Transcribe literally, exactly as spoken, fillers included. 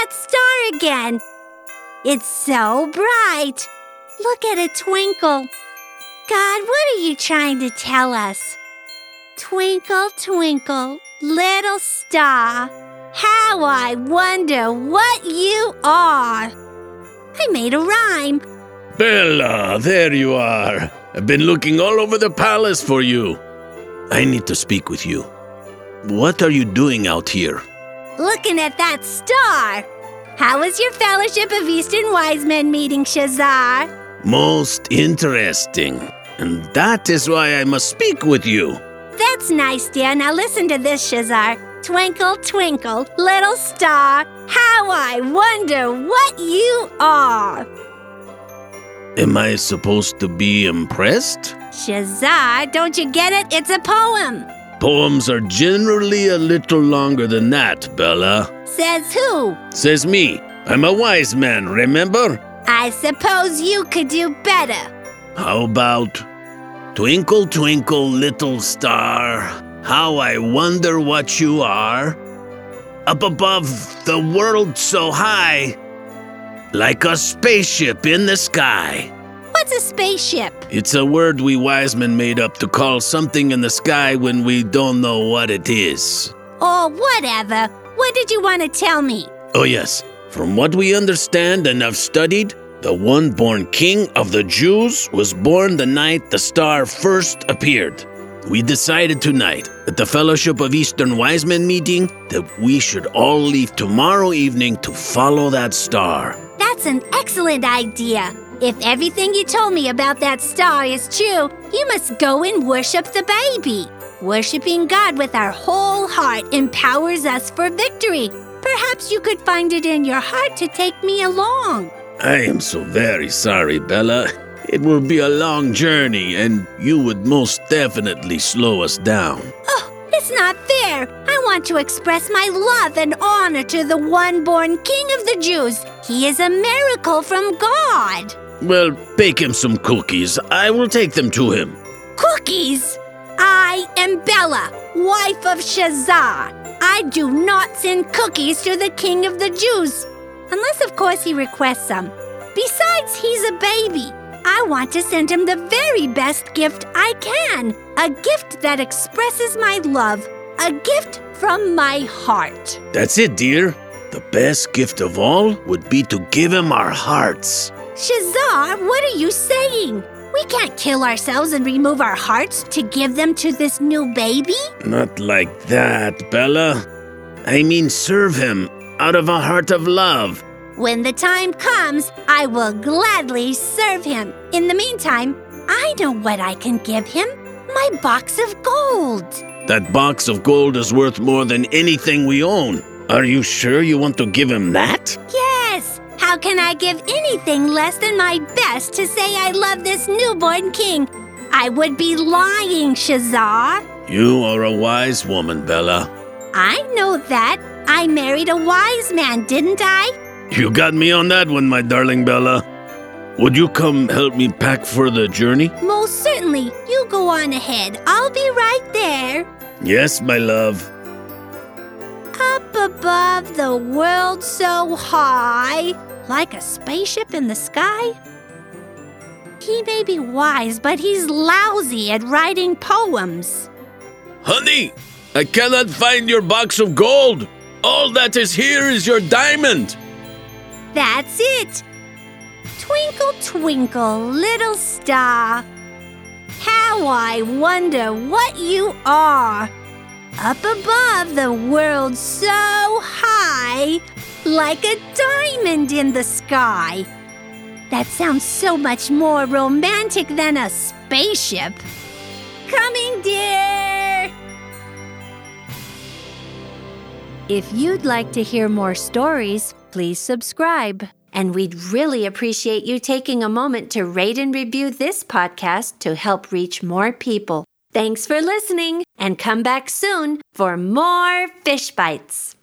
that star again. It's so bright. Look at it twinkle. God, what are you trying to tell us? Twinkle, twinkle, little star, how I wonder what you are. I made a rhyme. Bella, there you are. I've been looking all over the palace for you. I need to speak with you. What are you doing out here? Looking at that star. How was your Fellowship of Eastern Wise Men meeting, Shazar? Most interesting. And that is why I must speak with you. That's nice, dear. Now listen to this, Shazar. Twinkle, twinkle, little star, how I wonder what you are. Am I supposed to be impressed? Shazar, don't you get it? It's a poem. Poems are generally a little longer than that, Bella. Says who? Says me. I'm a wise man, remember? I suppose you could do better. How about, twinkle, twinkle, little star, how I wonder what you are, up above the world so high, like a spaceship in the sky. What's a spaceship? It's a word we wise men made up to call something in the sky when we don't know what it is. Oh, whatever. What did you want to tell me? Oh yes, from what we understand and have studied, the one born king of the Jews was born the night the star first appeared. We decided tonight at the Fellowship of Eastern Wise Men meeting that we should all leave tomorrow evening to follow that star. That's an excellent idea. If everything you told me about that star is true, you must go and worship the baby. Worshipping God with our whole heart empowers us for victory. Perhaps you could find it in your heart to take me along. I am so very sorry, Bella. It will be a long journey, and you would most definitely slow us down. Oh, it's not fair. I want to express my love and honor to the one-born King of the Jews. He is a miracle from God. Well, bake him some cookies. I will take them to him. Cookies? I am Bella, wife of Shazar. I do not send cookies to the King of the Jews. Unless, of course, he requests some. Besides, he's a baby. I want to send him the very best gift I can. A gift that expresses my love. A gift from my heart. That's it, dear. The best gift of all would be to give him our hearts. Shazar, what are you saying? We can't kill ourselves and remove our hearts to give them to this new baby? Not like that, Bella. I mean serve him out of a heart of love. When the time comes, I will gladly serve him. In the meantime, I know what I can give him. My box of gold. That box of gold is worth more than anything we own. Are you sure you want to give him that? Yes. How can I give anything less than my best to say I love this newborn king? I would be lying, Shazar. You are a wise woman, Bella. I know that. I married a wise man, didn't I? You got me on that one, my darling Bella. Would you come help me pack for the journey? Most certainly. You go on ahead. I'll be right there. Yes, my love. Up above the world so high, like a spaceship in the sky. He may be wise, but he's lousy at writing poems. Honey, I cannot find your box of gold. All that is here is your diamond. That's it. Twinkle, twinkle, little star, how I wonder what you are. Up above the world so high, like a diamond in the sky. That sounds so much more romantic than a spaceship. Coming, dear! If you'd like to hear more stories, please subscribe. And we'd really appreciate you taking a moment to rate and review this podcast to help reach more people. Thanks for listening, and come back soon for more Fish Bites.